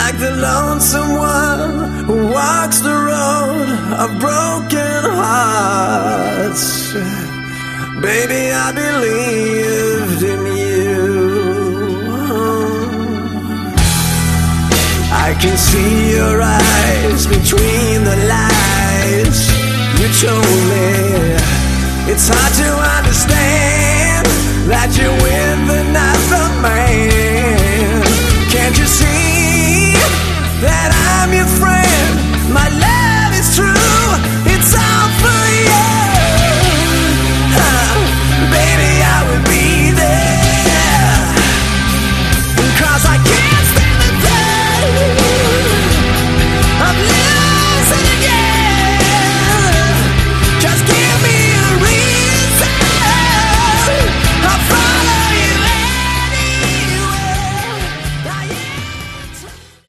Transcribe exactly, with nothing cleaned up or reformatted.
like the lonesome one who walks the road of broken hearts. Baby, I believed in you. I can see your eyes between the lies. You told me it's hard to understand that